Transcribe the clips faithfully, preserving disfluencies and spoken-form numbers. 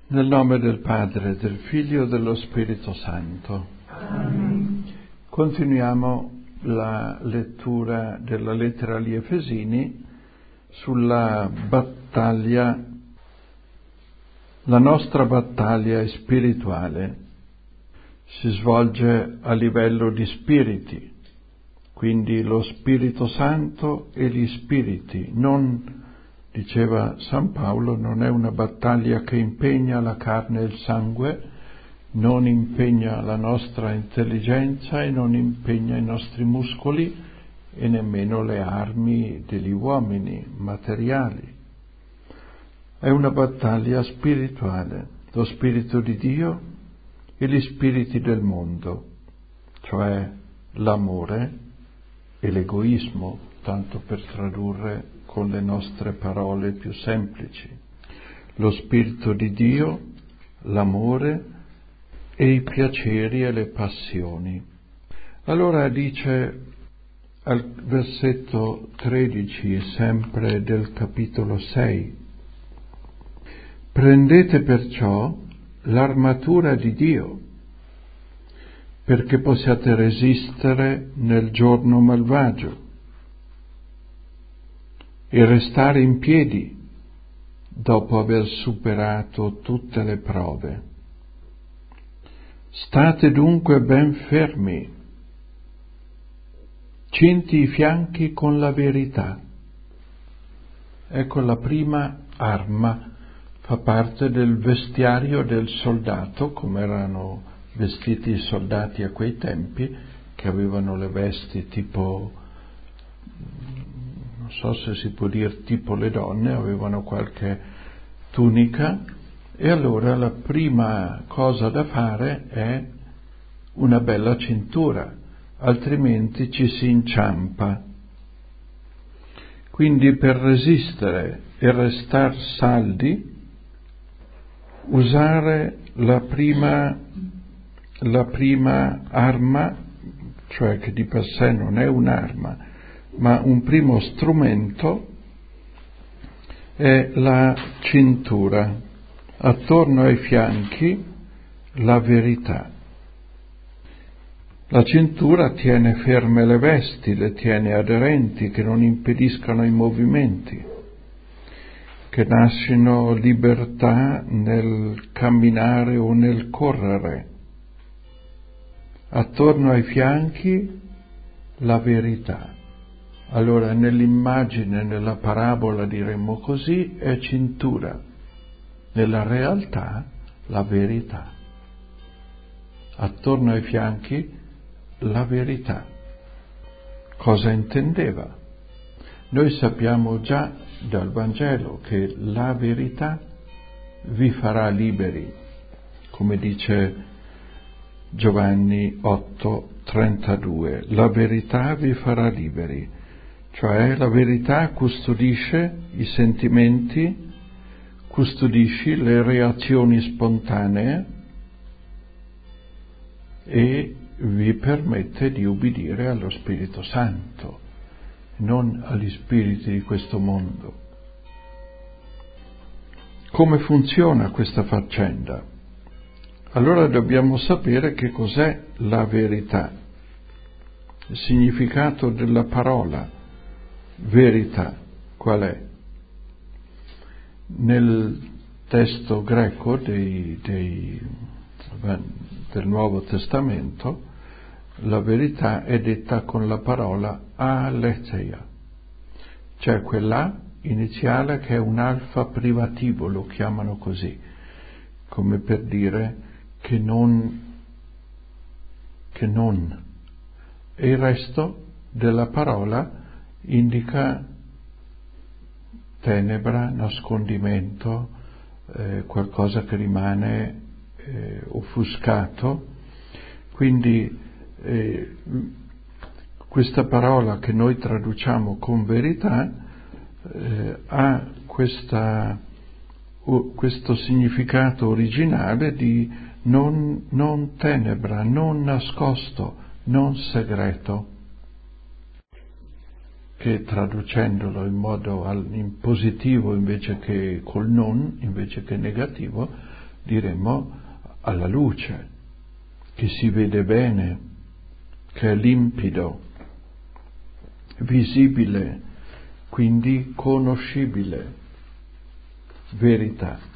Nel nome del Padre, del Figlio e dello Spirito Santo. Amen. Continuiamo la lettura della lettera agli Efesini sulla battaglia, la nostra battaglia spirituale. Si svolge a livello di spiriti, quindi lo Spirito Santo e gli spiriti. Non, diceva San Paolo, non è una battaglia che impegna la carne e il sangue, non impegna la nostra intelligenza e non impegna i nostri muscoli e nemmeno le armi degli uomini materiali. È una battaglia spirituale, lo Spirito di Dio e gli spiriti del mondo, cioè l'amore e l'egoismo, tanto per tradurre con le nostre parole più semplici. Lo Spirito di Dio, l'amore e i piaceri e le passioni. Allora dice al versetto tredici, sempre del capitolo sei, prendete perciò l'armatura di Dio, perché possiate resistere nel giorno malvagio e restare in piedi dopo aver superato tutte le prove. State dunque ben fermi, cinti i fianchi con la verità. Ecco, la prima arma fa parte del vestiario del soldato, come erano vestiti i soldati a quei tempi, che avevano le vesti tipo, non so se si può dire tipo le donne, avevano qualche tunica, e allora la prima cosa da fare è una bella cintura, altrimenti ci si inciampa. Quindi per resistere e restar saldi, usare la prima, la prima arma, cioè che di per sé non è un'arma, ma un primo strumento, è la cintura. Attorno ai fianchi la verità. La cintura tiene ferme le vesti, le tiene aderenti, che non impediscano i movimenti, che lasciano libertà nel camminare o nel correre. Attorno ai fianchi la verità. Allora nell'immagine, nella parabola diremmo così, è cintura. Nella realtà la verità. Attorno ai fianchi la verità. Cosa intendeva? Noi sappiamo già dal Vangelo che la verità vi farà liberi, come dice Giovanni otto trentadue, la verità vi farà liberi, cioè la verità custodisce i sentimenti, custodisce le reazioni spontanee e vi permette di ubbidire allo Spirito Santo, non agli spiriti di questo mondo. Come funziona questa faccenda? Allora dobbiamo sapere che cos'è la verità, il significato della parola verità, qual è? Nel testo greco dei, dei, del Nuovo Testamento, la verità è detta con la parola aletheia, cioè quella iniziale che è un alfa privativo, lo chiamano così, come per dire che non, che non. E il resto della parola indica tenebra, nascondimento, eh, qualcosa che rimane eh, offuscato. Quindi eh, questa parola che noi traduciamo con verità eh, ha questa, uh, questo significato originale di non, non tenebra, non nascosto, non segreto, che traducendolo in modo al, in positivo invece che col non, invece che negativo, diremmo alla luce, che si vede bene, che è limpido, visibile, quindi conoscibile, verità.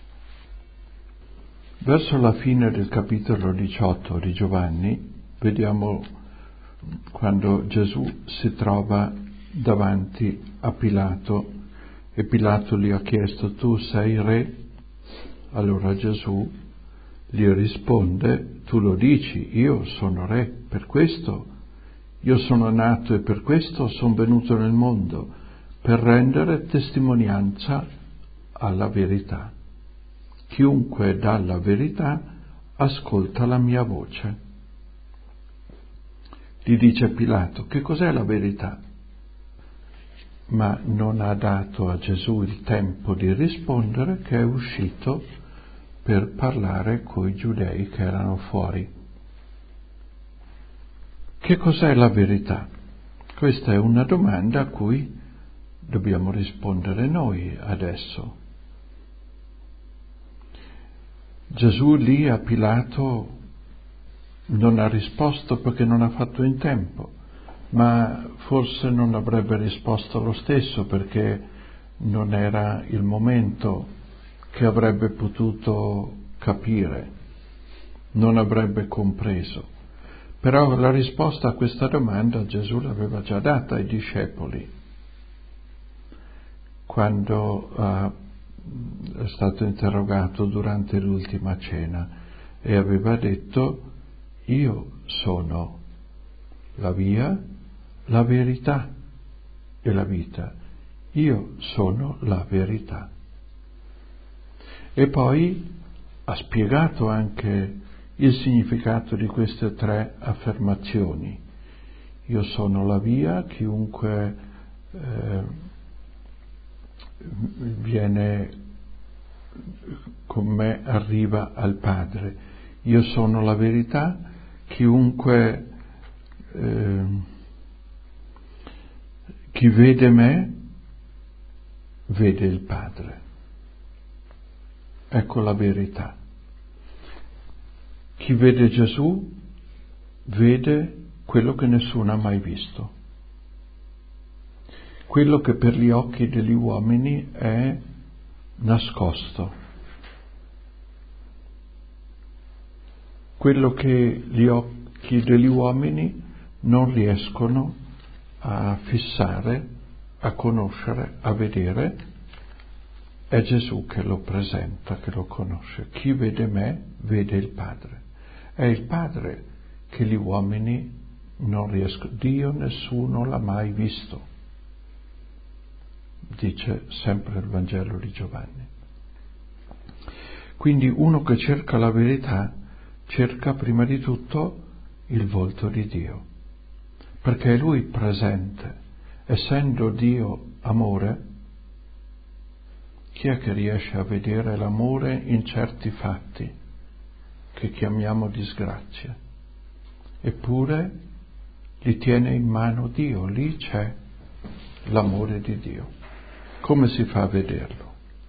Verso la fine del capitolo diciotto di Giovanni vediamo quando Gesù si trova davanti a Pilato e Pilato gli ha chiesto: tu sei re? Allora Gesù gli risponde: tu lo dici, io sono re, per questo io sono nato e per questo sono venuto nel mondo, per rendere testimonianza alla verità. Chiunque dà la verità ascolta la mia voce. Gli dice Pilato: che cos'è la verità? Ma non ha dato a Gesù il tempo di rispondere, che è uscito per parlare coi giudei che erano fuori. Che cos'è la verità? Questa è una domanda a cui dobbiamo rispondere noi adesso. Gesù lì a Pilato non ha risposto perché non ha fatto in tempo, ma forse non avrebbe risposto lo stesso perché non era il momento che avrebbe potuto capire, non avrebbe compreso. Però la risposta a questa domanda Gesù l'aveva già data ai discepoli quando uh, è stato interrogato durante l'ultima cena e aveva detto: io sono la via, la verità e la vita. Io sono la verità. E poi ha spiegato anche il significato di queste tre affermazioni. Io sono la via, chiunque eh, viene con me arriva al Padre. Io sono la verità, chiunque eh, chi vede me vede il Padre. Ecco la verità. Chi vede Gesù vede quello che nessuno ha mai visto, quello che per gli occhi degli uomini è nascosto, quello che gli occhi degli uomini non riescono a fissare, a conoscere, a vedere. È Gesù che lo presenta, che lo conosce. Chi vede me vede il Padre. È il Padre che gli uomini non riescono. Dio nessuno l'ha mai visto, dice sempre il Vangelo di Giovanni. Quindi uno che cerca la verità cerca prima di tutto il volto di Dio, perché è Lui presente. Essendo Dio amore, chi è che riesce a vedere l'amore in certi fatti che chiamiamo disgrazia? Eppure li tiene in mano Dio, lì c'è l'amore di Dio. Come si fa a vederlo?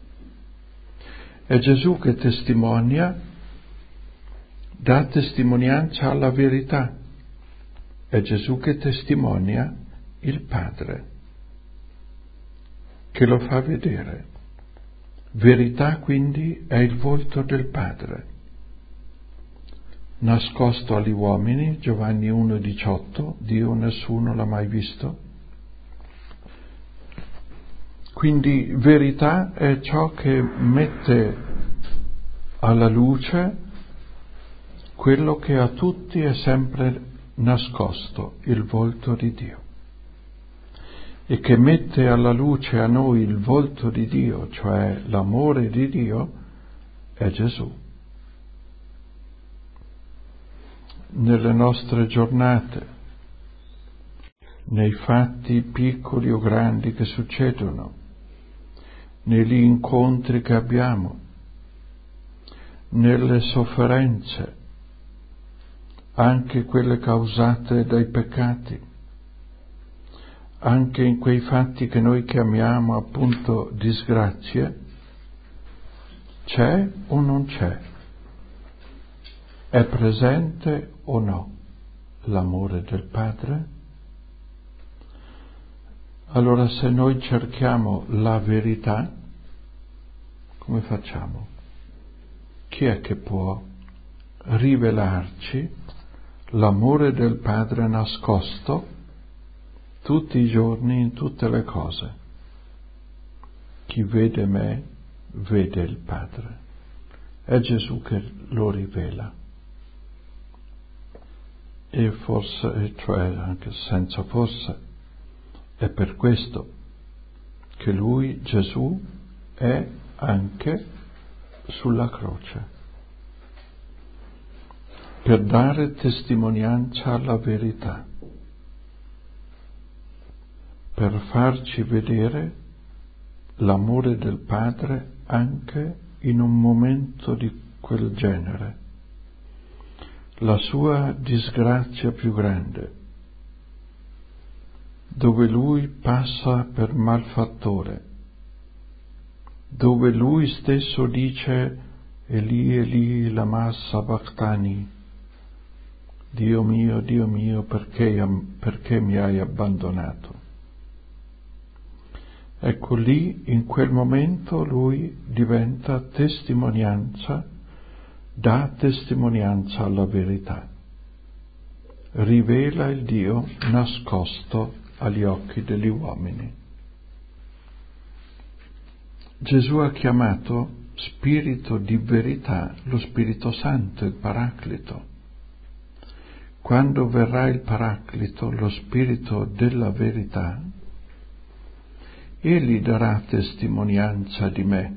È Gesù che testimonia, dà testimonianza alla verità. È Gesù che testimonia il Padre, che lo fa vedere. Verità quindi è il volto del Padre, nascosto agli uomini, Giovanni uno diciotto, Dio nessuno l'ha mai visto. Quindi verità è ciò che mette alla luce quello che a tutti è sempre nascosto, il volto di Dio. E che mette alla luce a noi il volto di Dio, cioè l'amore di Dio, è Gesù. Nelle nostre giornate, nei fatti piccoli o grandi che succedono, negli incontri che abbiamo, nelle sofferenze, anche quelle causate dai peccati, anche in quei fatti che noi chiamiamo appunto disgrazie, C'è o non c'è? È presente o no l'amore del Padre? Allora, se noi cerchiamo la verità, come facciamo? Chi è che può rivelarci l'amore del Padre nascosto tutti i giorni in tutte le cose? Chi vede me vede il Padre. È Gesù che lo rivela. E forse, cioè anche senza forse, è per questo che lui, Gesù, è anche sulla croce, per dare testimonianza alla verità, per farci vedere l'amore del Padre anche in un momento di quel genere, la sua disgrazia più grande, dove lui passa per malfattore, dove lui stesso dice Eli Eli lama sabachthani, Dio mio, Dio mio, perché, perché mi hai abbandonato? Ecco, lì, in quel momento, lui diventa testimonianza, dà testimonianza alla verità, rivela il Dio nascosto agli occhi degli uomini. Gesù ha chiamato Spirito di verità lo Spirito Santo, il Paraclito. Quando verrà il Paraclito, lo Spirito della verità, egli darà testimonianza di me.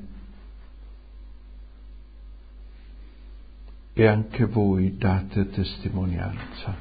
E anche voi date testimonianza.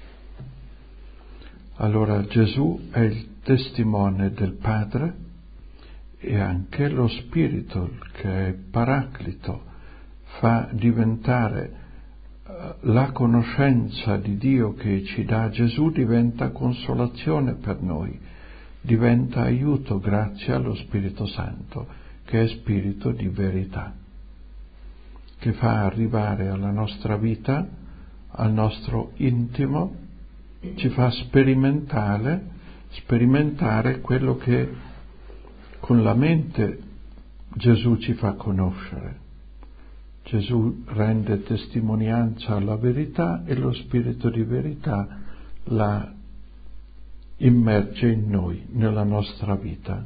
Allora Gesù è il testimone del Padre e anche lo Spirito, che è Paraclito, fa diventare la conoscenza di Dio che ci dà Gesù, diventa consolazione per noi, diventa aiuto grazie allo Spirito Santo, che è Spirito di verità, che fa arrivare alla nostra vita, al nostro intimo, ci fa sperimentare, sperimentare quello che con la mente Gesù ci fa conoscere. Gesù rende testimonianza alla verità e lo Spirito di verità la immerge in noi, nella nostra vita,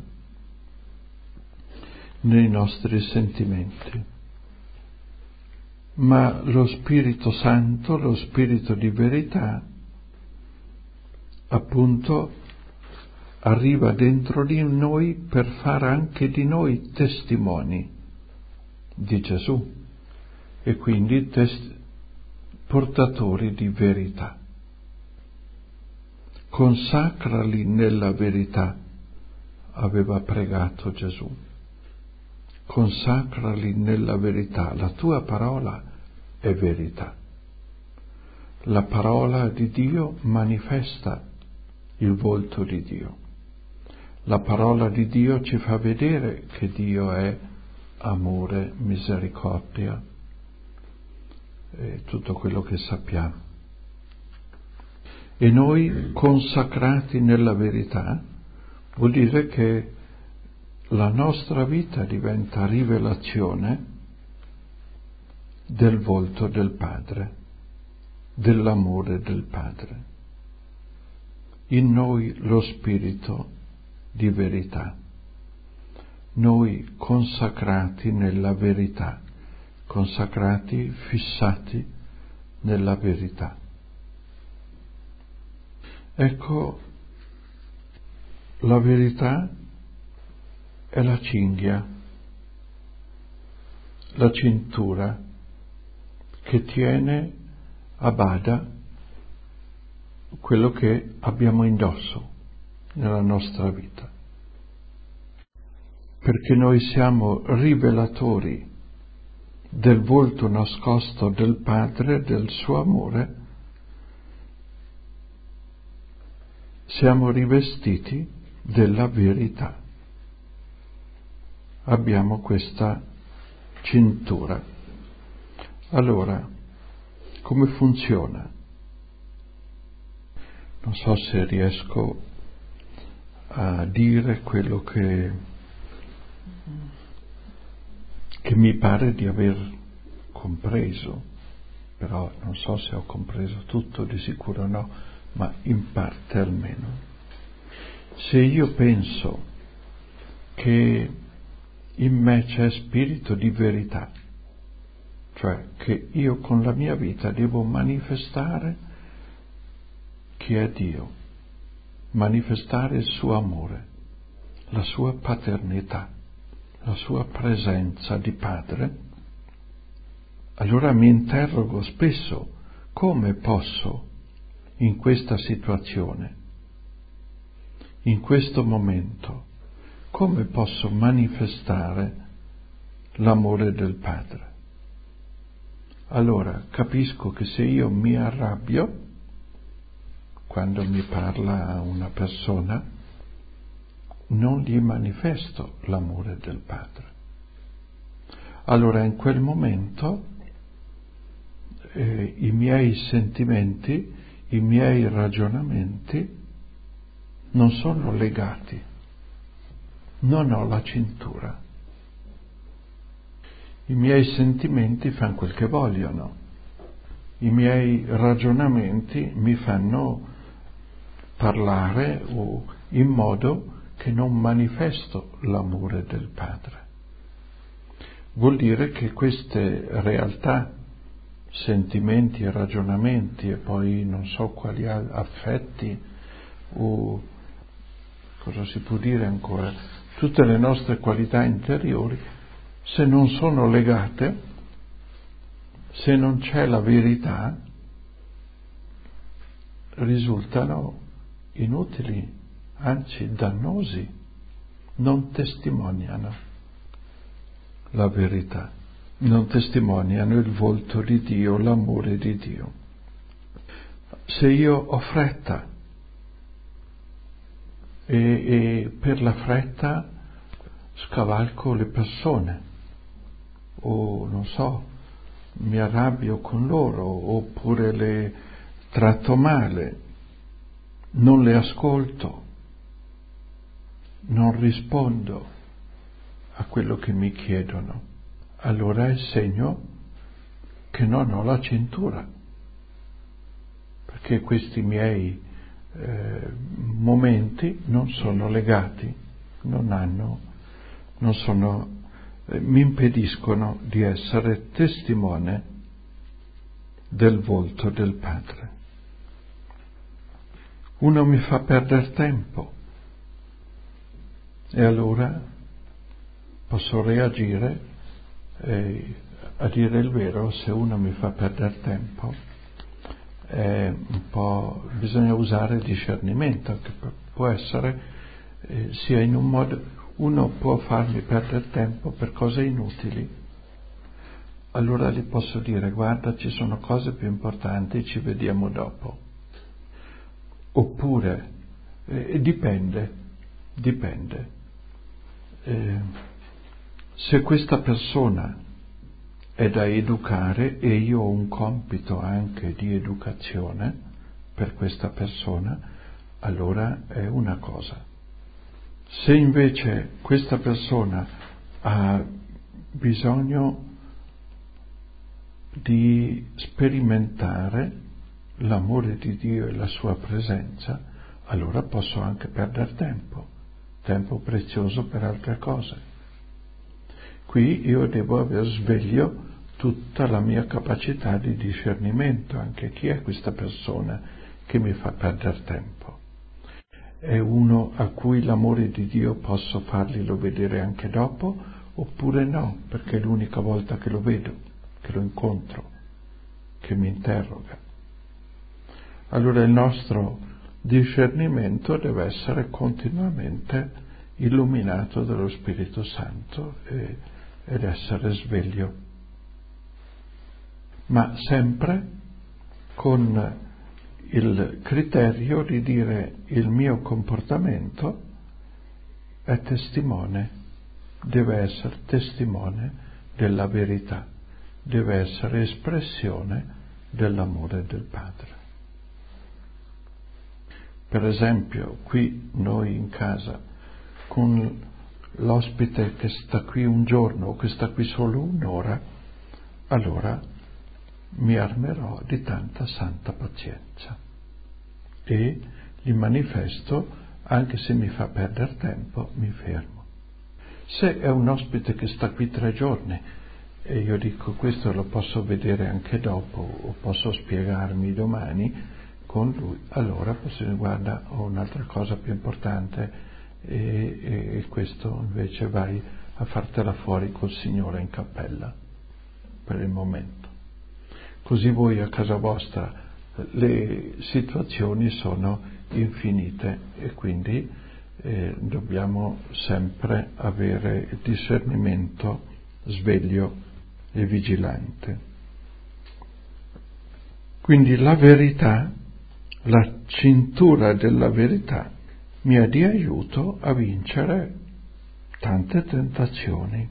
nei nostri sentimenti. Ma lo Spirito Santo, lo Spirito di verità, appunto, arriva dentro di noi per fare anche di noi testimoni di Gesù e quindi test- portatori di verità. Consacrali nella verità, aveva pregato Gesù. Consacrali nella verità, la tua parola è verità. La parola di Dio manifesta il volto di Dio. La parola di Dio ci fa vedere che Dio è amore, misericordia e tutto quello che sappiamo. E noi consacrati nella verità vuol dire che la nostra vita diventa rivelazione del volto del Padre, dell'amore del Padre. In noi lo Spirito di verità, noi consacrati nella verità, consacrati, fissati nella verità. Ecco, la verità è la cinghia, la cintura che tiene a bada quello che abbiamo indosso nella nostra vita. Perché noi siamo rivelatori del volto nascosto del Padre, del suo amore, siamo rivestiti della verità. Abbiamo questa cintura. Allora, come funziona? Non so se riesco a dire quello che, che mi pare di aver compreso, però non so se ho compreso tutto, di sicuro no, ma in parte almeno. Se io penso che in me c'è spirito di verità, cioè che io con la mia vita devo manifestare chi è Dio, manifestare il suo amore, la sua paternità, la sua presenza di padre, allora mi interrogo spesso come posso in questa situazione, in questo momento, come posso manifestare l'amore del Padre. Allora capisco che se io mi arrabbio quando mi parla una persona, non gli manifesto l'amore del Padre. Allora in quel momento eh, i miei sentimenti, i miei ragionamenti non sono legati, non ho la cintura. I miei sentimenti fanno quel che vogliono, i miei ragionamenti mi fanno parlare o in modo che non manifesto l'amore del Padre. Vuol dire che queste realtà, sentimenti e ragionamenti e poi non so quali affetti o cosa si può dire ancora, tutte le nostre qualità interiori, se non sono legate, se non c'è la verità, risultano inutili, anzi dannosi, non testimoniano la verità, non testimoniano il volto di Dio, l'amore di Dio. Se io ho fretta e, e per la fretta scavalco le persone, o non so, mi arrabbio con loro, oppure le tratto male, non le ascolto, non rispondo a quello che mi chiedono, allora è segno che non ho la cintura, perché questi miei eh, momenti non sono legati, non hanno, non sono, eh, mi impediscono di essere testimone del volto del Padre. Uno mi fa perdere tempo e allora posso reagire e, a dire il vero, se uno mi fa perdere tempo è un po', bisogna usare il discernimento, che può essere eh, sia in un modo, uno può farmi perdere tempo per cose inutili, allora gli posso dire: guarda, ci sono cose più importanti, ci vediamo dopo. Oppure eh, dipende, dipende. Eh, se questa persona è da educare e io ho un compito anche di educazione per questa persona, allora è una cosa. Se invece questa persona ha bisogno di sperimentare l'amore di Dio e la sua presenza, allora posso anche perdere tempo, tempo prezioso per altre cose. Qui io devo aver sveglio tutta la mia capacità di discernimento, anche chi è questa persona che mi fa perdere tempo. È uno a cui l'amore di Dio posso farglielo vedere anche dopo, oppure no, perché è l'unica volta che lo vedo, che lo incontro, che mi interroga. Allora il nostro discernimento deve essere continuamente illuminato dallo Spirito Santo e, ed essere sveglio, ma sempre con il criterio di dire: il mio comportamento è testimone, deve essere testimone della verità, deve essere espressione dell'amore del Padre. Per esempio, qui noi in casa, con l'ospite che sta qui un giorno o che sta qui solo un'ora, allora mi armerò di tanta santa pazienza e gli manifesto, anche se mi fa perdere tempo, mi fermo. Se è un ospite che sta qui tre giorni e io dico questo lo posso vedere anche dopo o posso spiegarmi domani con lui, allora posso dire guarda, ho un'altra cosa più importante e, e, e questo invece vai a fartela fuori col Signore in cappella per il momento. Così voi a casa vostra le situazioni sono infinite e quindi eh, dobbiamo sempre avere il discernimento sveglio e vigilante. Quindi la verità, la cintura della verità mi è di aiuto a vincere tante tentazioni,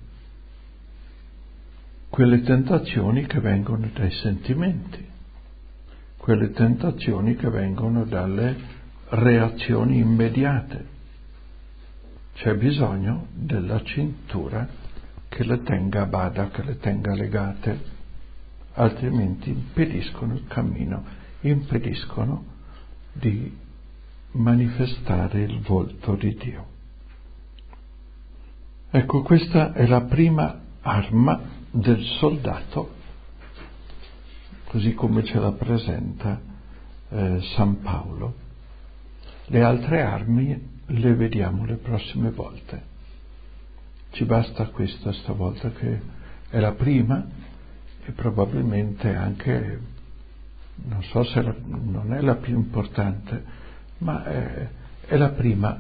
quelle tentazioni che vengono dai sentimenti, quelle tentazioni che vengono dalle reazioni immediate. C'è bisogno della cintura che le tenga a bada, che le tenga legate, altrimenti impediscono il cammino, impediscono di manifestare il volto di Dio. Ecco, questa è la prima arma del soldato, così come ce la presenta eh, San Paolo. Le altre armi le vediamo le prossime volte. Ci basta questa stavolta, che è la prima e probabilmente anche, non so se la, non è la più importante, ma è, è la prima.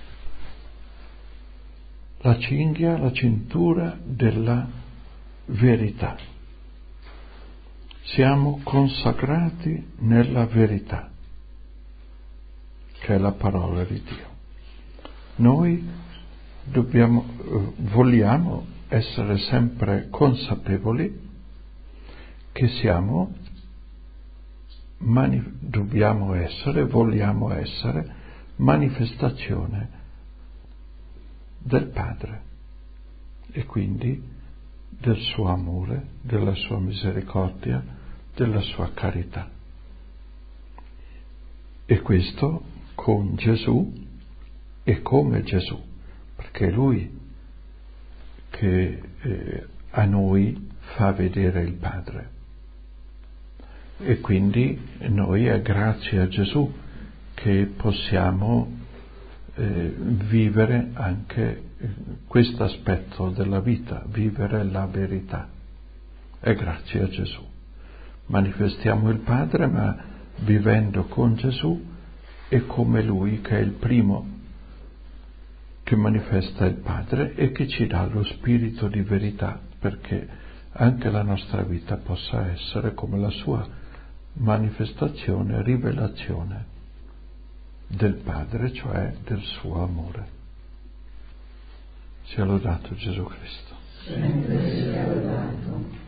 La cinghia, la cintura della verità. Siamo consacrati nella verità, che è la parola di Dio. Noi dobbiamo, eh, vogliamo essere sempre consapevoli che siamo, mani, dobbiamo essere, vogliamo essere manifestazione del Padre e quindi del suo amore, della sua misericordia, della sua carità. E questo con Gesù e come Gesù, perché è Lui che eh, a noi fa vedere il Padre. E quindi noi è grazie a Gesù che possiamo eh, vivere anche questo aspetto della vita, vivere la verità. È grazie a Gesù. Manifestiamo il Padre, ma vivendo con Gesù e come Lui, che è il primo che manifesta il Padre e che ci dà lo spirito di verità, perché anche la nostra vita possa essere come la sua manifestazione, rivelazione del Padre, cioè del suo amore. Sia lodato Gesù Cristo. Sempre sia lodato.